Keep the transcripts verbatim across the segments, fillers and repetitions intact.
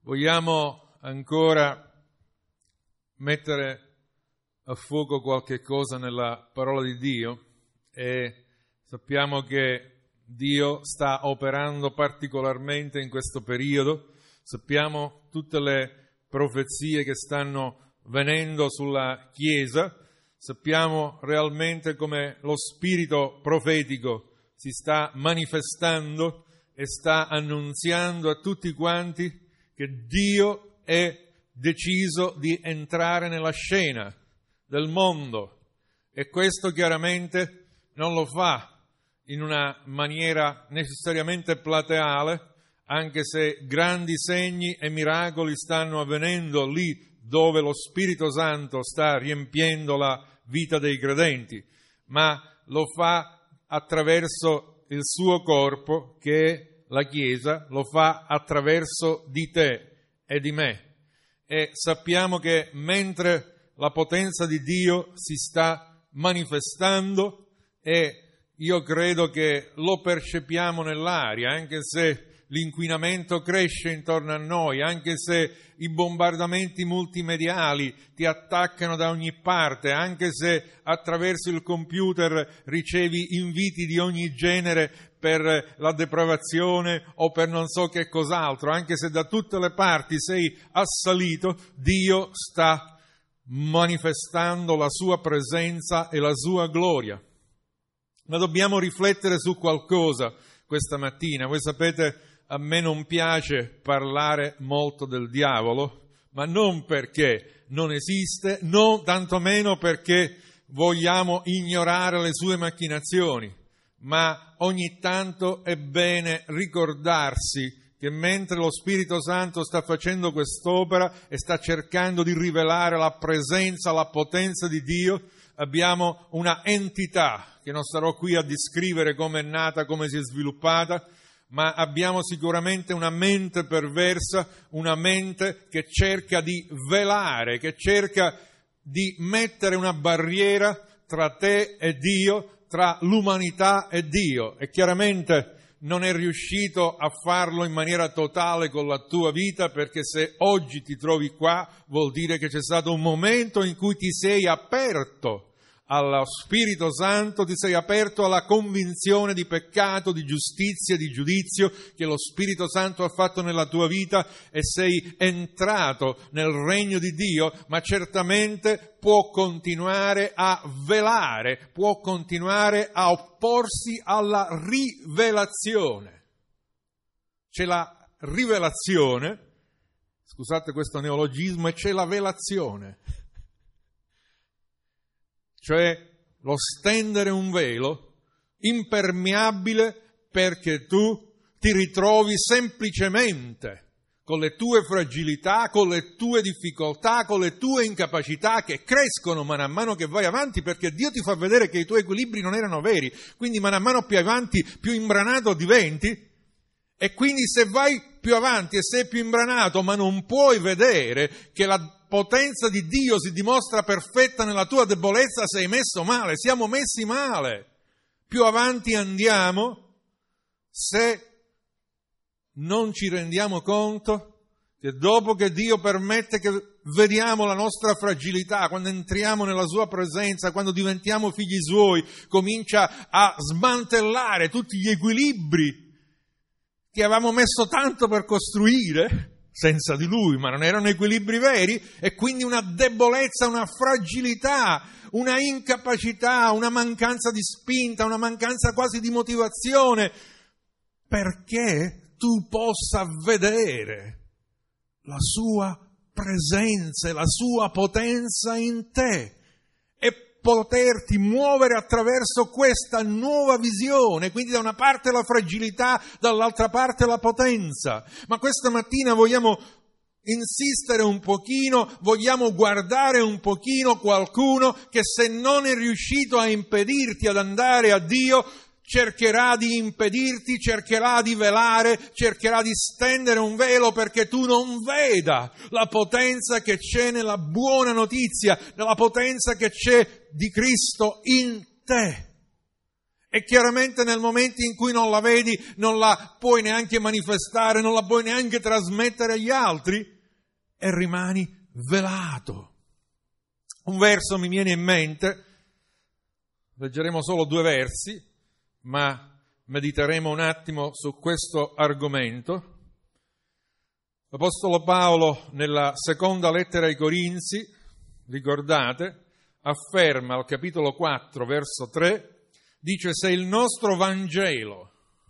Vogliamo ancora mettere a fuoco qualche cosa nella parola di Dio e sappiamo che Dio sta operando particolarmente in questo periodo, sappiamo tutte le profezie che stanno venendo sulla Chiesa, sappiamo realmente come lo spirito profetico si sta manifestando e sta annunziando a tutti quanti che Dio è deciso di entrare nella scena del mondo e questo chiaramente non lo fa in una maniera necessariamente plateale, anche se grandi segni e miracoli stanno avvenendo lì dove lo Spirito Santo sta riempiendo la vita dei credenti, ma lo fa attraverso il suo corpo che è la Chiesa, lo fa attraverso di te e di me. E sappiamo che mentre la potenza di Dio si sta manifestando, e io credo che lo percepiamo nell'aria, anche se l'inquinamento cresce intorno a noi, anche se i bombardamenti multimediali ti attaccano da ogni parte, anche se attraverso il computer ricevi inviti di ogni genere per la depravazione o per non so che cos'altro, anche se da tutte le parti sei assalito, Dio sta manifestando la sua presenza e la sua gloria. Ma dobbiamo riflettere su qualcosa questa mattina. Voi sapete, a me non piace parlare molto del diavolo, ma non perché non esiste, non tantomeno perché vogliamo ignorare le sue macchinazioni, ma ogni tanto è bene ricordarsi che mentre lo Spirito Santo sta facendo quest'opera e sta cercando di rivelare la presenza, la potenza di Dio, abbiamo una entità che non starò qui a descrivere come è nata, come si è sviluppata, ma abbiamo sicuramente una mente perversa, una mente che cerca di velare, che cerca di mettere una barriera tra te e Dio, tra l'umanità e Dio. E chiaramente non è riuscito a farlo in maniera totale con la tua vita, perché se oggi ti trovi qua vuol dire che c'è stato un momento in cui ti sei aperto allo Spirito Santo, ti sei aperto alla convinzione di peccato, di giustizia, di giudizio che lo Spirito Santo ha fatto nella tua vita e sei entrato nel regno di Dio, ma certamente può continuare a velare, può continuare a opporsi alla rivelazione. C'è la rivelazione, scusate questo neologismo, e c'è la velazione. Cioè lo stendere un velo impermeabile perché tu ti ritrovi semplicemente con le tue fragilità, con le tue difficoltà, con le tue incapacità che crescono man mano che vai avanti, perché Dio ti fa vedere che i tuoi equilibri non erano veri, quindi man mano più avanti più imbranato diventi, e quindi se vai più avanti e sei più imbranato ma non puoi vedere che la potenza di Dio si dimostra perfetta nella tua debolezza, sei messo male, siamo messi male. Più avanti andiamo, se non ci rendiamo conto che dopo che Dio permette che vediamo la nostra fragilità, quando entriamo nella sua presenza, quando diventiamo figli suoi, comincia a smantellare tutti gli equilibri che avevamo messo tanto per costruire senza di Lui, ma non erano equilibri veri, e quindi una debolezza, una fragilità, una incapacità, una mancanza di spinta, una mancanza quasi di motivazione, perché tu possa vedere la sua presenza e la sua potenza in te e poterti muovere attraverso questa nuova visione, quindi da una parte la fragilità, dall'altra parte la potenza. Ma questa mattina vogliamo insistere un pochino, vogliamo guardare un pochino qualcuno che se non è riuscito a impedirti ad andare a Dio, cercherà di impedirti, cercherà di velare, cercherà di stendere un velo perché tu non veda la potenza che c'è nella buona notizia, la potenza che c'è di Cristo in te. E chiaramente nel momento in cui non la vedi, non la puoi neanche manifestare, non la puoi neanche trasmettere agli altri, e rimani velato. Un verso mi viene in mente, leggeremo solo due versi, ma mediteremo un attimo su questo argomento. L'Apostolo Paolo, nella seconda lettera ai Corinzi, ricordate, afferma al capitolo quattro, verso tre, dice: se il nostro Vangelo,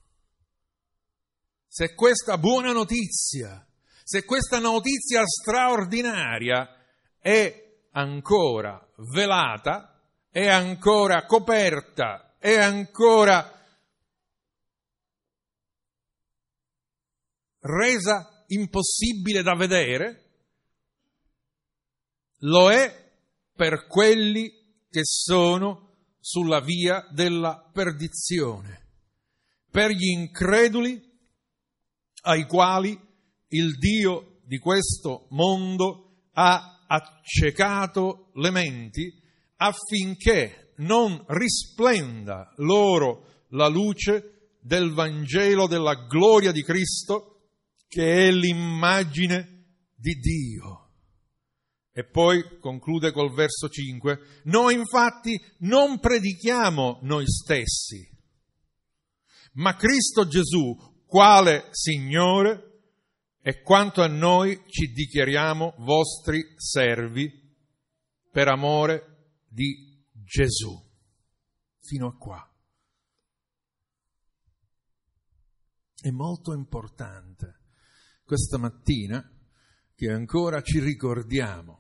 se questa buona notizia, se questa notizia straordinaria è ancora velata, è ancora coperta, è ancora resa impossibile da vedere, lo è per quelli che sono sulla via della perdizione, per gli increduli ai quali il Dio di questo mondo ha accecato le menti affinché non risplenda loro la luce del Vangelo della gloria di Cristo, che è l'immagine di Dio. E poi conclude col verso cinque, noi infatti non predichiamo noi stessi, ma Cristo Gesù, quale Signore, e quanto a noi ci dichiariamo vostri servi per amore di Gesù. Fino a qua. È molto importante questa mattina che ancora ci ricordiamo,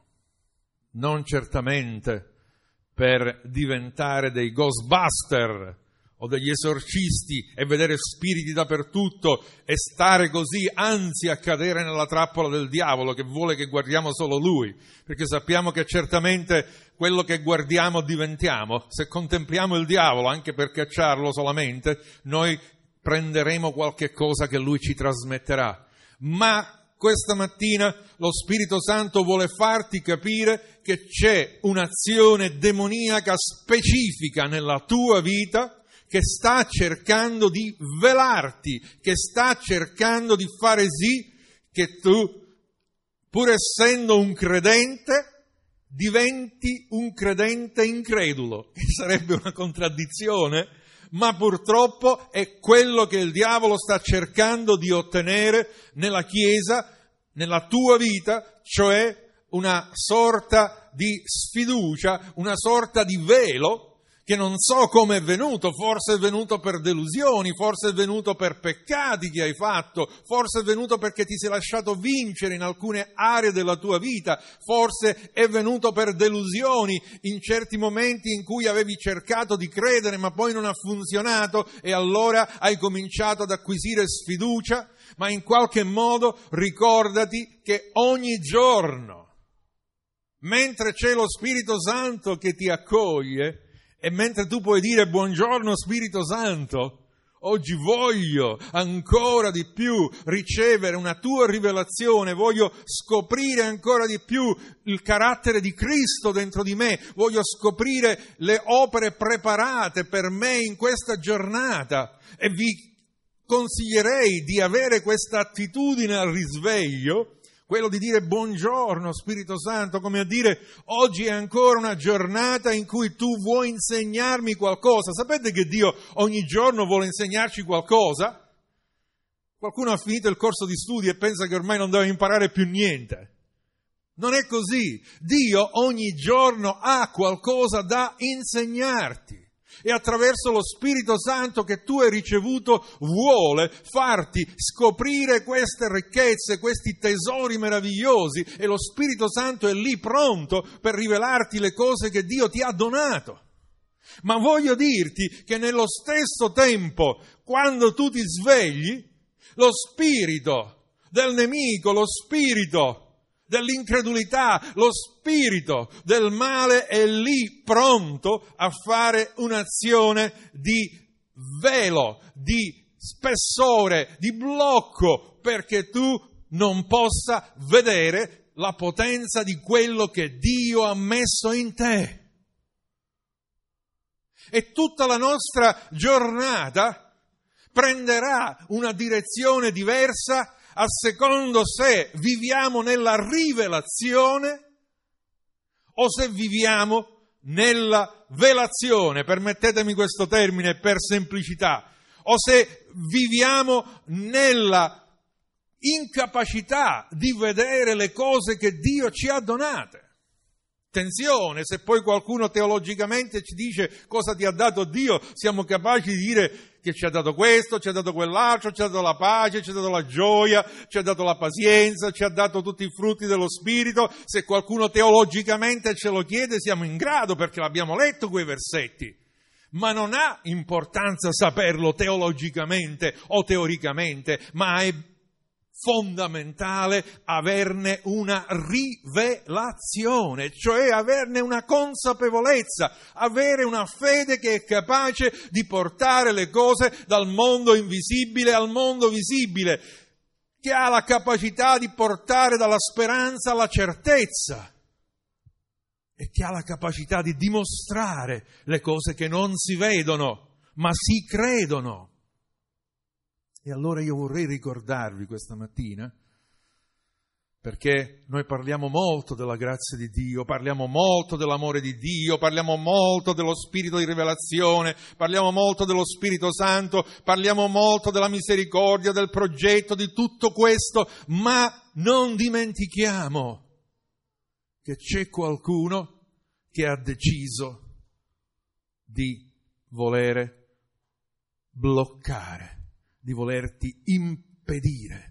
non certamente per diventare dei Ghostbuster o degli esorcisti e vedere spiriti dappertutto e stare così, anzi a cadere nella trappola del diavolo che vuole che guardiamo solo lui, perché sappiamo che certamente quello che guardiamo diventiamo. Se contempliamo il diavolo anche per cacciarlo solamente, noi prenderemo qualche cosa che lui ci trasmetterà. Ma questa mattina lo Spirito Santo vuole farti capire che c'è un'azione demoniaca specifica nella tua vita che sta cercando di velarti, che sta cercando di fare sì che tu, pur essendo un credente, diventi un credente incredulo, che sarebbe una contraddizione, ma purtroppo è quello che il diavolo sta cercando di ottenere nella Chiesa, nella tua vita, cioè una sorta di sfiducia, una sorta di velo che non so come è venuto, forse è venuto per delusioni, forse è venuto per peccati che hai fatto, forse è venuto perché ti sei lasciato vincere in alcune aree della tua vita, forse è venuto per delusioni in certi momenti in cui avevi cercato di credere ma poi non ha funzionato e allora hai cominciato ad acquisire sfiducia, ma in qualche modo ricordati che ogni giorno, mentre c'è lo Spirito Santo che ti accoglie, e mentre tu puoi dire buongiorno Spirito Santo, oggi voglio ancora di più ricevere una tua rivelazione, voglio scoprire ancora di più il carattere di Cristo dentro di me, voglio scoprire le opere preparate per me in questa giornata e vi consiglierei di avere questa attitudine al risveglio, quello di dire buongiorno Spirito Santo, come a dire oggi è ancora una giornata in cui tu vuoi insegnarmi qualcosa. Sapete che Dio ogni giorno vuole insegnarci qualcosa? Qualcuno ha finito il corso di studi e pensa che ormai non deve imparare più niente. Non è così. Dio ogni giorno ha qualcosa da insegnarti. E attraverso lo Spirito Santo che tu hai ricevuto vuole farti scoprire queste ricchezze, questi tesori meravigliosi, e lo Spirito Santo è lì pronto per rivelarti le cose che Dio ti ha donato. Ma voglio dirti che nello stesso tempo, quando tu ti svegli, lo spirito del nemico, lo spirito dell'incredulità, lo spirito del male è lì pronto a fare un'azione di velo, di spessore, di blocco, perché tu non possa vedere la potenza di quello che Dio ha messo in te. E tutta la nostra giornata prenderà una direzione diversa a secondo se viviamo nella rivelazione o se viviamo nella velazione, permettetemi questo termine per semplicità, o se viviamo nella incapacità di vedere le cose che Dio ci ha donate. Attenzione, se poi qualcuno teologicamente ci dice cosa ti ha dato Dio, siamo capaci di dire che ci ha dato questo, ci ha dato quell'altro, ci ha dato la pace, ci ha dato la gioia, ci ha dato la pazienza, ci ha dato tutti i frutti dello Spirito. Se qualcuno teologicamente ce lo chiede, siamo in grado perché l'abbiamo letto quei versetti. Ma non ha importanza saperlo teologicamente o teoricamente, ma è fondamentale averne una rivelazione, cioè averne una consapevolezza, avere una fede che è capace di portare le cose dal mondo invisibile al mondo visibile, che ha la capacità di portare dalla speranza alla certezza e che ha la capacità di dimostrare le cose che non si vedono, ma si credono. E allora io vorrei ricordarvi questa mattina, perché noi parliamo molto della grazia di Dio, parliamo molto dell'amore di Dio, parliamo molto dello Spirito di rivelazione, parliamo molto dello Spirito Santo, parliamo molto della misericordia, del progetto, di tutto questo, ma non dimentichiamo che c'è qualcuno che ha deciso di volere bloccare, di volerti impedire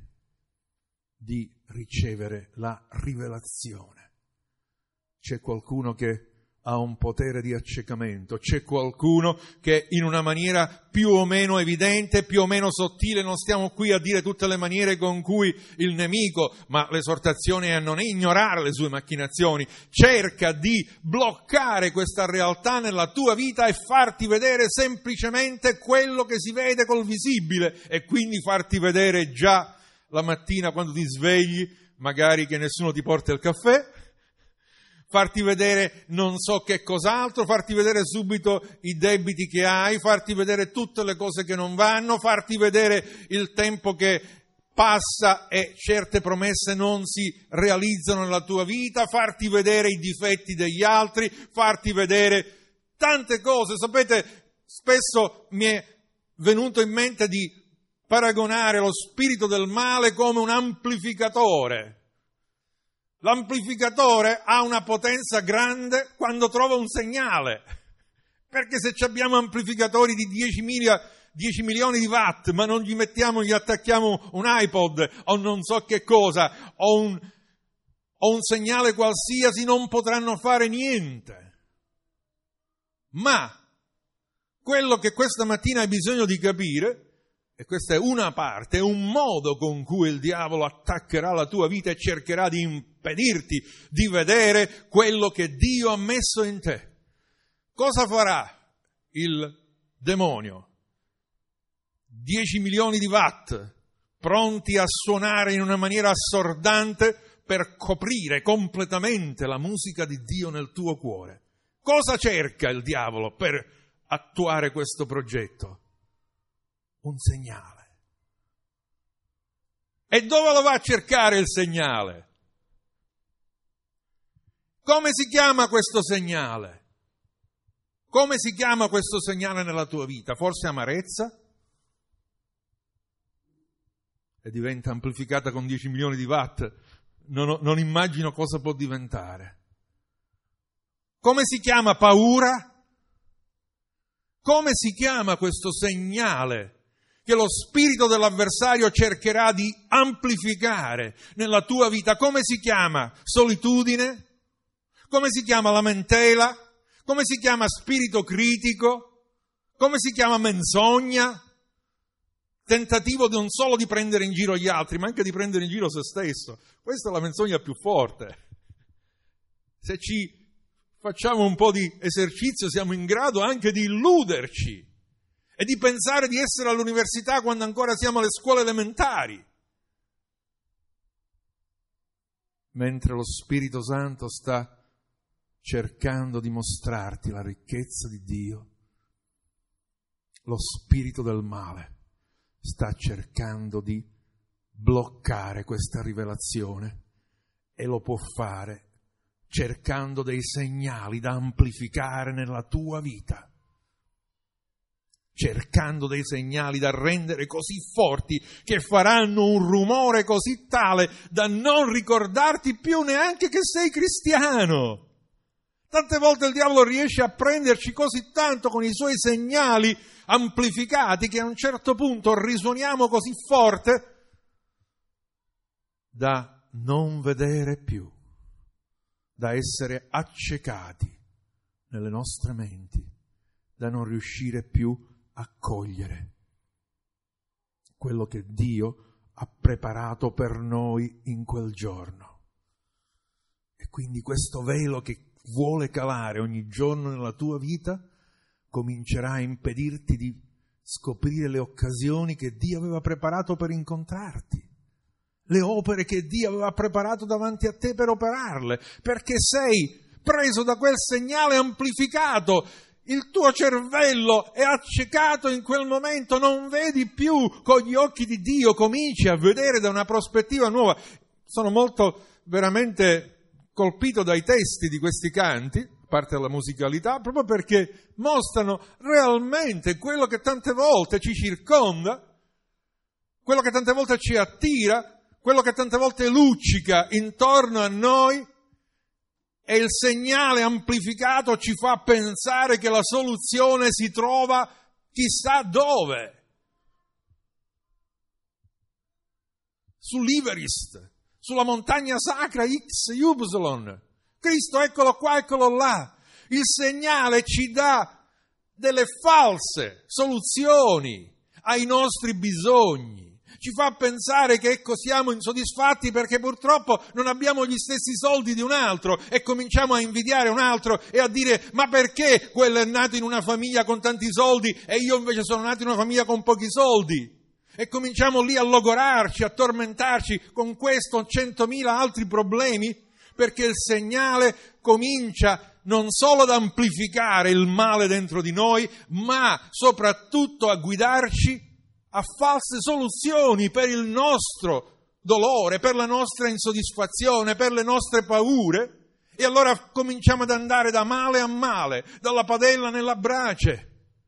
di ricevere la rivelazione. C'è qualcuno che ha un potere di accecamento, c'è qualcuno che in una maniera più o meno evidente, più o meno sottile, non stiamo qui a dire tutte le maniere con cui il nemico, ma l'esortazione è a non ignorare le sue macchinazioni, cerca di bloccare questa realtà nella tua vita e farti vedere semplicemente quello che si vede col visibile e quindi farti vedere già la mattina quando ti svegli, magari che nessuno ti porta il caffè, farti vedere non so che cos'altro, farti vedere subito i debiti che hai, farti vedere tutte le cose che non vanno, farti vedere il tempo che passa e certe promesse non si realizzano nella tua vita, farti vedere i difetti degli altri, farti vedere tante cose. Sapete, spesso mi è venuto in mente di paragonare lo spirito del male come un amplificatore. L'amplificatore ha una potenza grande quando trova un segnale, perché se abbiamo amplificatori di dieci milioni di watt, ma non gli mettiamo, gli attacchiamo un iPod o non so che cosa, o un, o un segnale qualsiasi, non potranno fare niente. Ma quello che questa mattina hai bisogno di capire, e questa è una parte, è un modo con cui il diavolo attaccherà la tua vita e cercherà di impedirti di vedere quello che Dio ha messo in te. Cosa farà il demonio? dieci milioni di watt pronti a suonare in una maniera assordante per coprire completamente la musica di Dio nel tuo cuore. Cosa cerca il diavolo per attuare questo progetto? Un segnale. E dove lo va a cercare il segnale? Come si chiama questo segnale? Come si chiama questo segnale nella tua vita? Forse amarezza? E diventa amplificata con dieci milioni di watt. Non, non immagino cosa può diventare. Come si chiama paura? Come si chiama questo segnale che lo spirito dell'avversario cercherà di amplificare nella tua vita? Come si chiama? Solitudine? Come si chiama lamentela? Come si chiama spirito critico? Come si chiama menzogna? Tentativo non solo di prendere in giro gli altri, ma anche di prendere in giro se stesso. Questa è la menzogna più forte. Se ci facciamo un po' di esercizio siamo in grado anche di illuderci e di pensare di essere all'università quando ancora siamo alle scuole elementari. Mentre lo Spirito Santo sta cercando di mostrarti la ricchezza di Dio, lo spirito del male sta cercando di bloccare questa rivelazione e lo può fare cercando dei segnali da amplificare nella tua vita, cercando dei segnali da rendere così forti che faranno un rumore così tale da non ricordarti più neanche che sei cristiano. Tante volte il diavolo riesce a prenderci così tanto con i suoi segnali amplificati che a un certo punto risuoniamo così forte da non vedere più, da essere accecati nelle nostre menti, da non riuscire più a cogliere quello che Dio ha preparato per noi in quel giorno. E quindi questo velo che vuole calare ogni giorno nella tua vita comincerà a impedirti di scoprire le occasioni che Dio aveva preparato per incontrarti, le opere che Dio aveva preparato davanti a te per operarle, perché sei preso da quel segnale amplificato. Il tuo cervello è accecato in quel momento, non vedi più con gli occhi di Dio, cominci a vedere da una prospettiva nuova. Sono molto veramente colpito dai testi di questi canti, a parte la musicalità, proprio perché mostrano realmente quello che tante volte ci circonda, quello che tante volte ci attira, quello che tante volte luccica intorno a noi, e il segnale amplificato ci fa pensare che la soluzione si trova chissà dove. Sull'Iverist, sulla montagna sacra X Y. Cristo eccolo qua, eccolo là. Il segnale ci dà delle false soluzioni ai nostri bisogni. Ci fa pensare che ecco siamo insoddisfatti perché purtroppo non abbiamo gli stessi soldi di un altro e cominciamo a invidiare un altro e a dire ma perché quello è nato in una famiglia con tanti soldi e io invece sono nato in una famiglia con pochi soldi? E cominciamo lì a logorarci, a tormentarci con questo o centomila altri problemi, perché il segnale comincia non solo ad amplificare il male dentro di noi, ma soprattutto a guidarci a false soluzioni per il nostro dolore, per la nostra insoddisfazione, per le nostre paure. E allora cominciamo ad andare da male a male, dalla padella nella brace.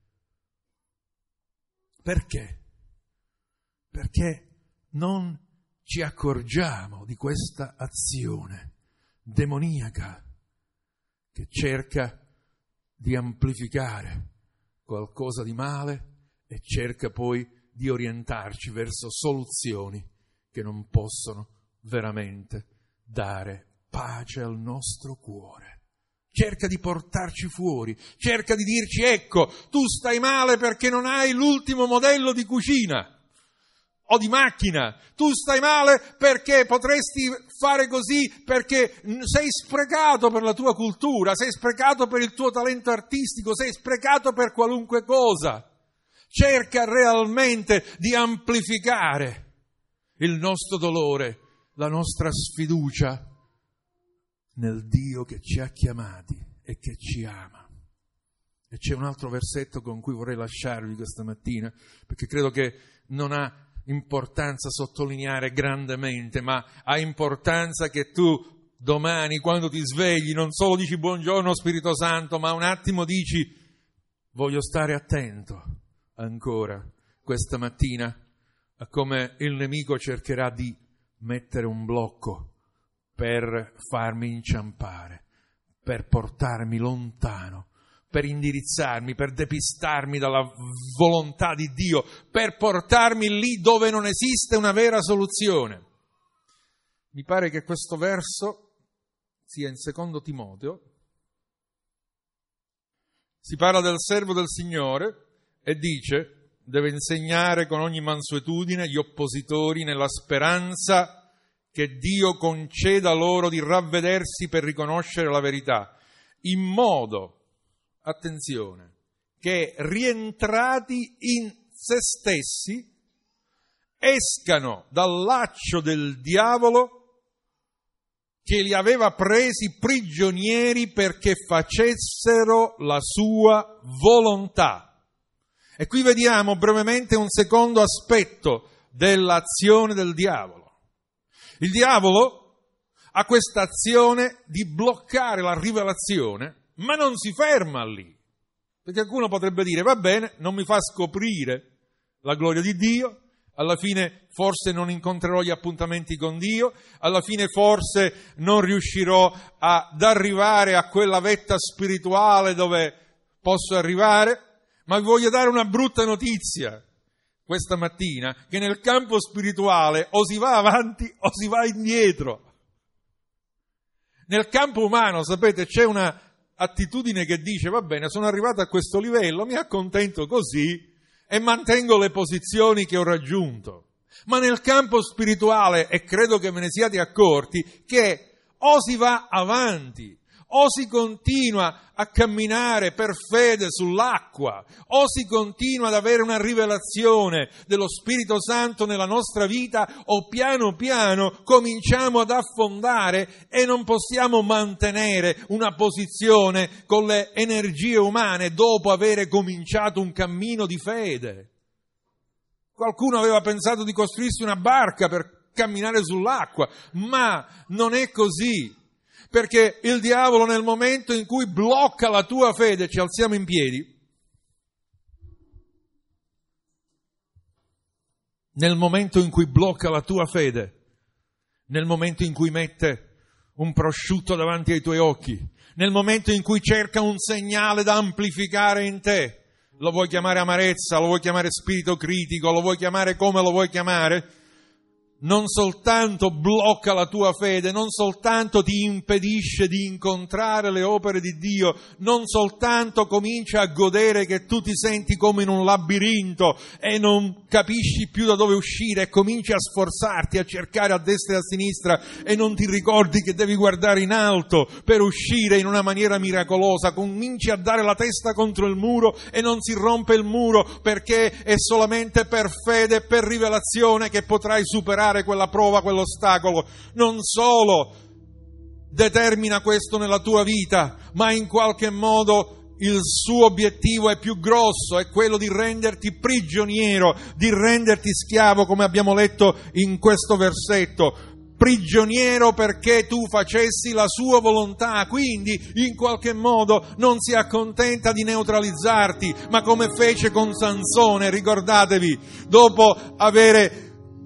Perché? Perché non ci accorgiamo di questa azione demoniaca che cerca di amplificare qualcosa di male e cerca poi di orientarci verso soluzioni che non possono veramente dare pace al nostro cuore. Cerca di portarci fuori, cerca di dirci ecco, tu stai male perché non hai l'ultimo modello di cucina o di macchina, tu stai male perché potresti fare così, perché sei sprecato per la tua cultura, sei sprecato per il tuo talento artistico, sei sprecato per qualunque cosa. Cerca realmente di amplificare il nostro dolore, la nostra sfiducia nel Dio che ci ha chiamati e che ci ama. E c'è un altro versetto con cui vorrei lasciarvi questa mattina, perché credo che non ha importanza sottolineare grandemente, ma ha importanza che tu domani, quando ti svegli, non solo dici buongiorno Spirito Santo, ma un attimo dici voglio stare attento ancora questa mattina a come il nemico cercherà di mettere un blocco per farmi inciampare, per portarmi lontano, per indirizzarmi, per depistarmi dalla volontà di Dio, per portarmi lì dove non esiste una vera soluzione. Mi pare che questo verso sia in secondo Timoteo. Si parla del servo del Signore e dice, deve insegnare con ogni mansuetudine gli oppositori nella speranza che Dio conceda loro di ravvedersi per riconoscere la verità, in modo, attenzione, che rientrati in se stessi escano dal laccio del diavolo che li aveva presi prigionieri perché facessero la sua volontà. E qui vediamo brevemente un secondo aspetto dell'azione del diavolo. Il diavolo ha questa azione di bloccare la rivelazione, ma non si ferma lì. Perché qualcuno potrebbe dire, va bene, non mi fa scoprire la gloria di Dio, alla fine forse non incontrerò gli appuntamenti con Dio, alla fine forse non riuscirò ad arrivare a quella vetta spirituale dove posso arrivare, ma vi voglio dare una brutta notizia questa mattina, che nel campo spirituale o si va avanti o si va indietro. Nel campo umano, sapete, c'è una attitudine che dice, va bene, sono arrivato a questo livello, mi accontento così, e mantengo le posizioni che ho raggiunto. Ma nel campo spirituale, e credo che ve ne siate accorti, che o si va avanti, o si continua a camminare per fede sull'acqua, o si continua ad avere una rivelazione dello Spirito Santo nella nostra vita, o piano piano cominciamo ad affondare e non possiamo mantenere una posizione con le energie umane dopo aver cominciato un cammino di fede. Qualcuno aveva pensato di costruirsi una barca per camminare sull'acqua, ma non è così. Perché il diavolo, nel momento in cui blocca la tua fede, ci alziamo in piedi, nel momento in cui blocca la tua fede, nel momento in cui mette un prosciutto davanti ai tuoi occhi, nel momento in cui cerca un segnale da amplificare in te, lo vuoi chiamare amarezza, lo vuoi chiamare spirito critico, lo vuoi chiamare come lo vuoi chiamare, non soltanto blocca la tua fede, non soltanto ti impedisce di incontrare le opere di Dio, non soltanto comincia a godere che tu ti senti come in un labirinto e non capisci più da dove uscire e cominci a sforzarti, a cercare a destra e a sinistra e non ti ricordi che devi guardare in alto per uscire in una maniera miracolosa, cominci a dare la testa contro il muro e non si rompe il muro, perché è solamente per fede e per rivelazione che potrai superare quella prova, quell'ostacolo. Non solo determina questo nella tua vita, ma in qualche modo il suo obiettivo è più grosso, è quello di renderti prigioniero, di renderti schiavo, come abbiamo letto in questo versetto. Prigioniero perché tu facessi la sua volontà, quindi in qualche modo non si accontenta di neutralizzarti, ma come fece con Sansone, ricordatevi, dopo avere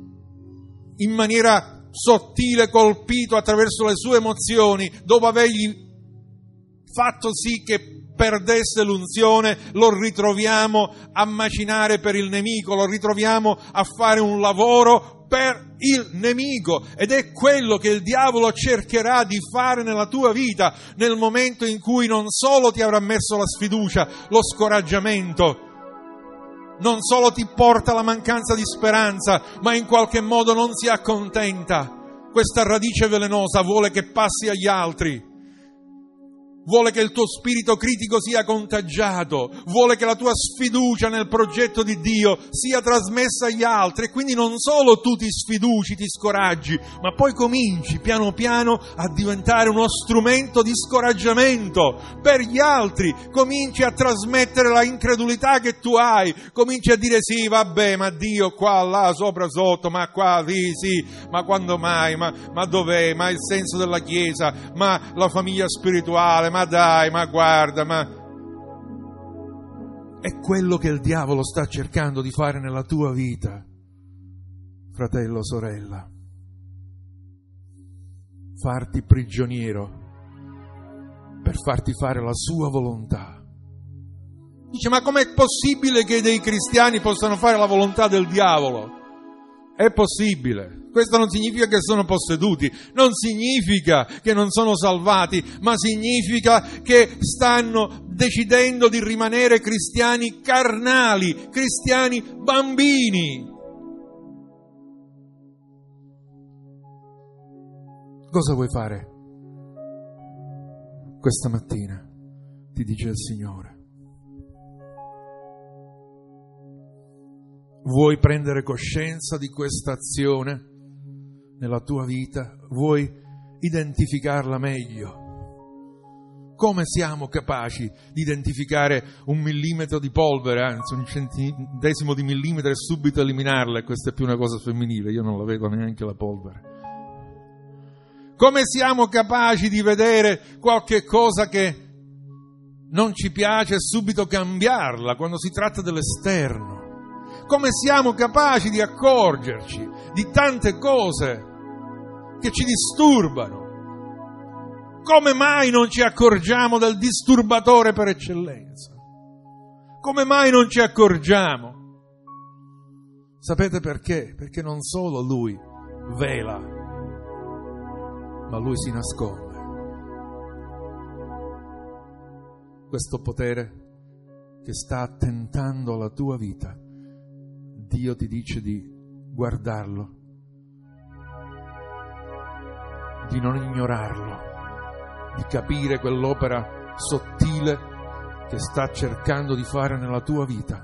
in maniera sottile colpito attraverso le sue emozioni, dopo avergli fatto sì che perdesse l'unzione, lo ritroviamo a macinare per il nemico, lo ritroviamo a fare un lavoro per il nemico, ed è quello che il diavolo cercherà di fare nella tua vita nel momento in cui non solo ti avrà messo la sfiducia, lo scoraggiamento, non solo ti porta alla mancanza di speranza, ma in qualche modo non si accontenta. Questa radice velenosa vuole che passi agli altri, vuole che il tuo spirito critico sia contagiato, vuole che la tua sfiducia nel progetto di Dio sia trasmessa agli altri, e quindi non solo tu ti sfiduci, ti scoraggi, ma poi cominci piano piano a diventare uno strumento di scoraggiamento per gli altri, cominci a trasmettere la incredulità che tu hai, cominci a dire sì, vabbè, ma Dio qua, là, sopra, sotto, ma qua, sì, sì, ma quando mai, ma, ma dov'è, ma il senso della Chiesa, ma la famiglia spirituale, ma Ma dai, ma guarda, ma... È quello che il diavolo sta cercando di fare nella tua vita, fratello, sorella. Farti prigioniero per farti fare la sua volontà. Dice, ma com'è possibile che dei cristiani possano fare la volontà del diavolo? È possibile. Questo non significa che sono posseduti, non significa che non sono salvati, ma significa che stanno decidendo di rimanere cristiani carnali, cristiani bambini. Cosa vuoi fare questa mattina? Ti dice il Signore. Vuoi prendere coscienza di questa azione nella tua vita? Vuoi identificarla meglio? come siamo capaci di identificare un millimetro di polvere, anzi un centesimo di millimetro e subito eliminarla? Questa è più una cosa femminile, io non la vedo neanche la polvere. Come siamo capaci di vedere qualche cosa che non ci piace e subito cambiarla quando si tratta dell'esterno? Come siamo capaci di accorgerci di tante cose che ci disturbano? Come mai non ci accorgiamo del disturbatore per eccellenza? Come mai non ci accorgiamo? Sapete perché? Perché non solo lui vela, ma lui si nasconde. Questo potere che sta attentando alla tua vita, Dio ti dice di guardarlo, di non ignorarlo, di capire quell'opera sottile che sta cercando di fare nella tua vita.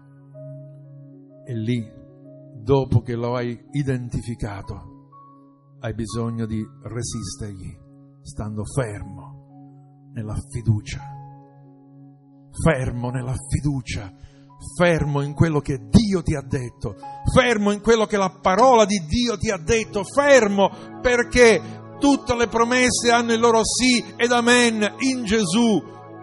E lì, dopo che lo hai identificato, hai bisogno di resistergli, stando fermo nella fiducia, fermo nella fiducia, fermo in quello che Dio ti ha detto, fermo in quello che la parola di Dio ti ha detto, fermo perché tutte le promesse hanno il loro sì ed amen in Gesù.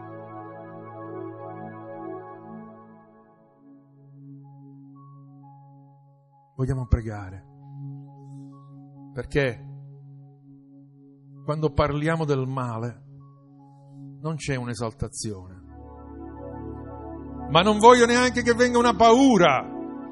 Vogliamo pregare, perché quando parliamo del male non c'è un'esaltazione, ma non voglio neanche che venga una paura.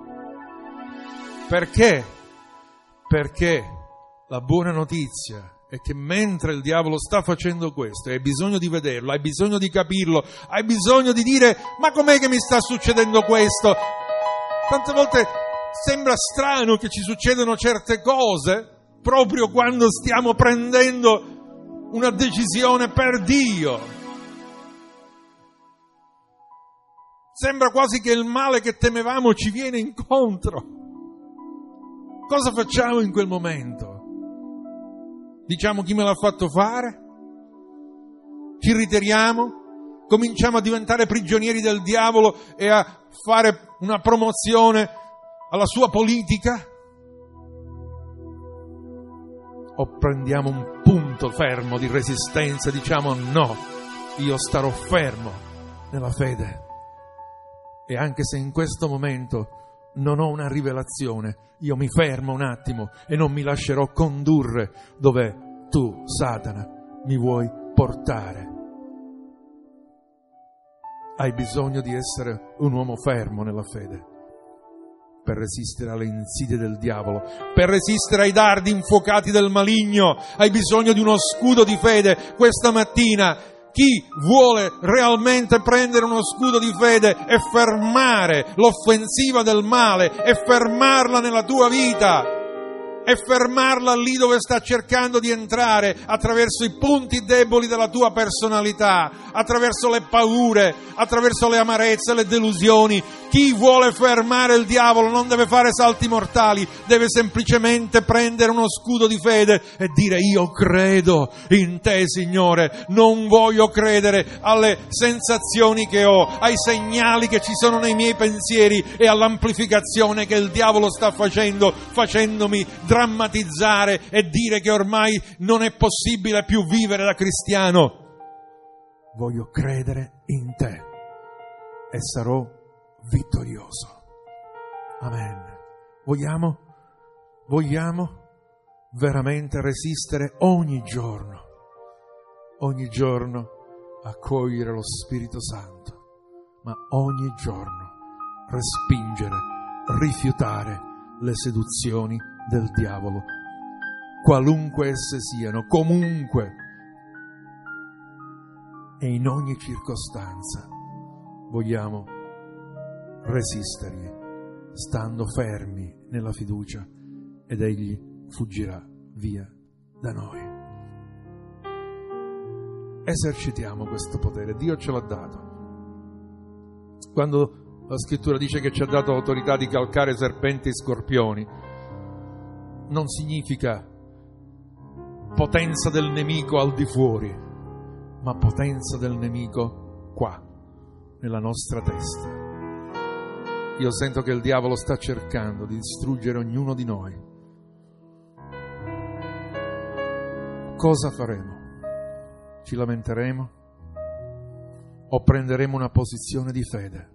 Perché? Perché la buona notizia è che mentre il diavolo sta facendo questo, hai bisogno di vederlo, hai bisogno di capirlo, hai bisogno di dire: ma com'è che mi sta succedendo questo? Tante volte sembra strano che ci succedano certe cose proprio quando stiamo prendendo una decisione per Dio. Sembra quasi che il male che temevamo ci viene incontro. Cosa facciamo in quel momento? Diciamo: chi me l'ha fatto fare? Ci ritiriamo? Cominciamo a diventare prigionieri del diavolo e a fare una promozione alla sua politica? O prendiamo un punto fermo di resistenza e diciamo: no, io starò fermo nella fede. E anche se in questo momento non ho una rivelazione, io mi fermo un attimo e non mi lascerò condurre dove tu, Satana, mi vuoi portare. Hai bisogno di essere un uomo fermo nella fede per resistere alle insidie del diavolo, per resistere ai dardi infuocati del maligno. Hai bisogno di uno scudo di fede. Questa mattina chi vuole realmente prendere uno scudo di fede e fermare l'offensiva del male e fermarla nella tua vita e fermarla lì dove sta cercando di entrare, attraverso i punti deboli della tua personalità, attraverso le paure, attraverso le amarezze, le delusioni. Chi vuole fermare il diavolo non deve fare salti mortali, deve semplicemente prendere uno scudo di fede e dire: io credo in te, Signore, non voglio credere alle sensazioni che ho, ai segnali che ci sono nei miei pensieri e all'amplificazione che il diavolo sta facendo, facendomi drammatizzare e dire che ormai non è possibile più vivere da cristiano. Voglio credere in te e sarò vittorioso. Amen. Vogliamo, vogliamo veramente resistere ogni giorno, ogni giorno accogliere lo Spirito Santo, ma ogni giorno respingere, rifiutare le seduzioni del diavolo, qualunque esse siano, comunque e in ogni circostanza. Vogliamo resistergli, stando fermi nella fiducia, ed egli fuggirà via da noi. Esercitiamo questo potere, Dio ce l'ha dato. Quando la Scrittura dice che ci ha dato l'autorità di calcare serpenti e scorpioni, non significa potenza del nemico al di fuori, ma potenza del nemico qua, nella nostra testa. Io sento che il diavolo sta cercando di distruggere ognuno di noi. Cosa faremo? Ci lamenteremo o prenderemo una posizione di fede?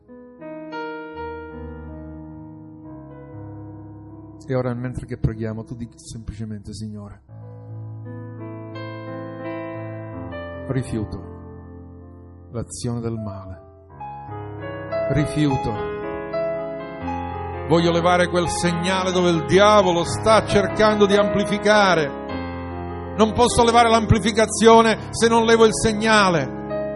E ora, mentre che preghiamo, tu dici semplicemente: Signore, rifiuto l'azione del male, rifiuto, voglio levare quel segnale dove il diavolo sta cercando di amplificare. Non posso levare l'amplificazione se non levo il segnale.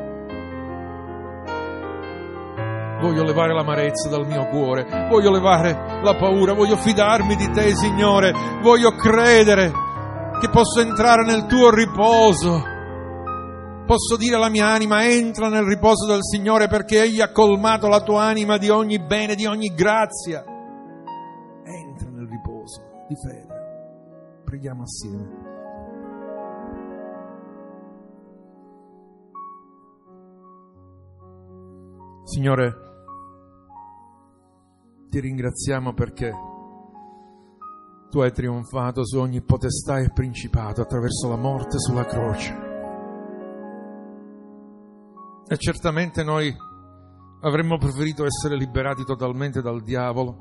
Voglio levare l'amarezza dal mio cuore, voglio levare la paura, voglio fidarmi di te, Signore, voglio credere che posso entrare nel tuo riposo. Posso dire alla mia anima: entra nel riposo del Signore, perché Egli ha colmato la tua anima di ogni bene, di ogni grazia. Entra nel riposo di fede. Preghiamo assieme. Signore, ti ringraziamo perché tu hai trionfato su ogni potestà e principato attraverso la morte sulla croce. E certamente noi avremmo preferito essere liberati totalmente dal diavolo,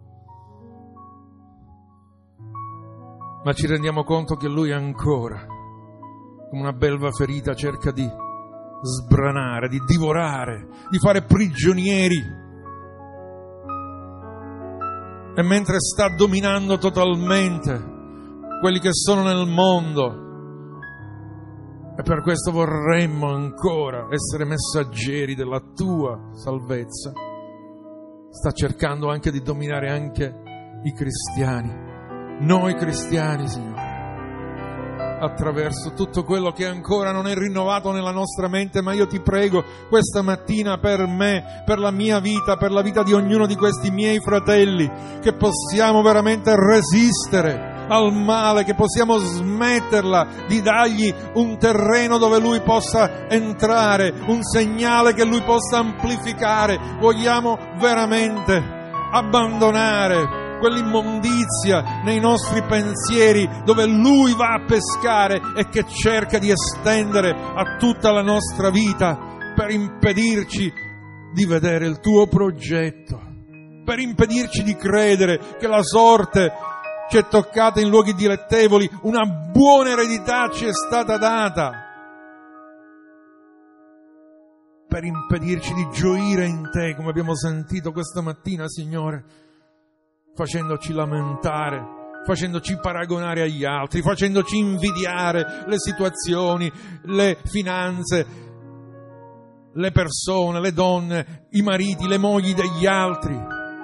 ma ci rendiamo conto che lui ancora, come una belva ferita, cerca di sbranare, di divorare, di fare prigionieri. E mentre sta dominando totalmente quelli che sono nel mondo, e per questo vorremmo ancora essere messaggeri della tua salvezza, sta cercando anche di dominare anche i cristiani, noi cristiani, Signore, attraverso tutto quello che ancora non è rinnovato nella nostra mente. Ma io ti prego questa mattina per me, per la mia vita, per la vita di ognuno di questi miei fratelli, che possiamo veramente resistere al male, che possiamo smetterla di dargli un terreno dove lui possa entrare, un segnale che lui possa amplificare. Vogliamo veramente abbandonare quell'immondizia nei nostri pensieri dove lui va a pescare e che cerca di estendere a tutta la nostra vita per impedirci di vedere il tuo progetto, per impedirci di credere che la sorte ci è toccata in luoghi dilettevoli, una buona eredità ci è stata data, per impedirci di gioire in te, come abbiamo sentito questa mattina, Signore, facendoci lamentare, facendoci paragonare agli altri, facendoci invidiare le situazioni, le finanze, le persone, le donne, i mariti, le mogli degli altri.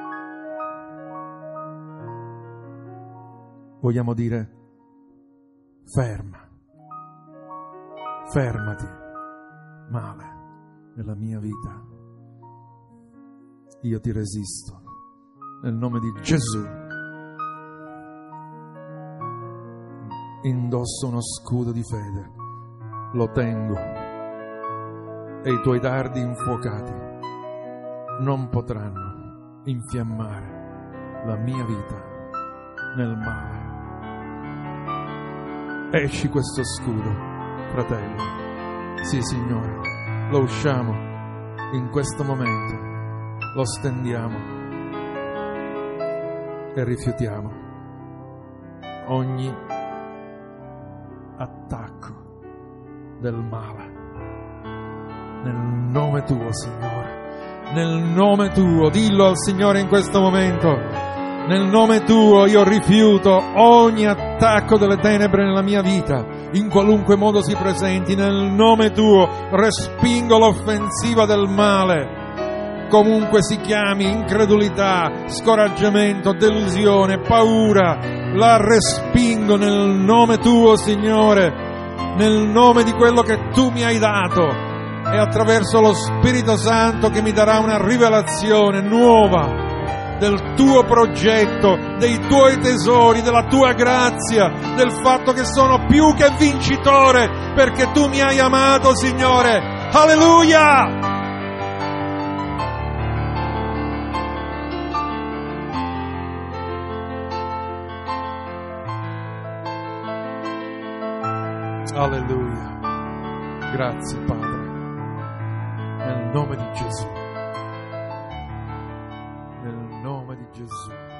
Vogliamo dire: ferma, fermati, male, nella mia vita. Io ti resisto. Nel nome di Gesù indosso uno scudo di fede, lo tengo, e i tuoi dardi infuocati non potranno infiammare la mia vita nel male. Esci questo scudo, fratello. Sì, Signore, lo usciamo in questo momento, lo stendiamo e rifiutiamo ogni attacco del male. Nel nome tuo, Signore, nel nome tuo, dillo al Signore in questo momento: nel nome tuo io rifiuto ogni attacco delle tenebre nella mia vita, in qualunque modo si presenti. Nel nome tuo respingo l'offensiva del male, comunque si chiami, incredulità, scoraggiamento, delusione, paura, la respingo nel nome tuo, Signore, nel nome di quello che tu mi hai dato, e attraverso lo Spirito Santo che mi darà una rivelazione nuova del tuo progetto, dei tuoi tesori, della tua grazia, del fatto che sono più che vincitore perché tu mi hai amato, Signore. Alleluia! Alleluia. Grazie, Padre. Nel nome di Gesù. Nel nome di Gesù.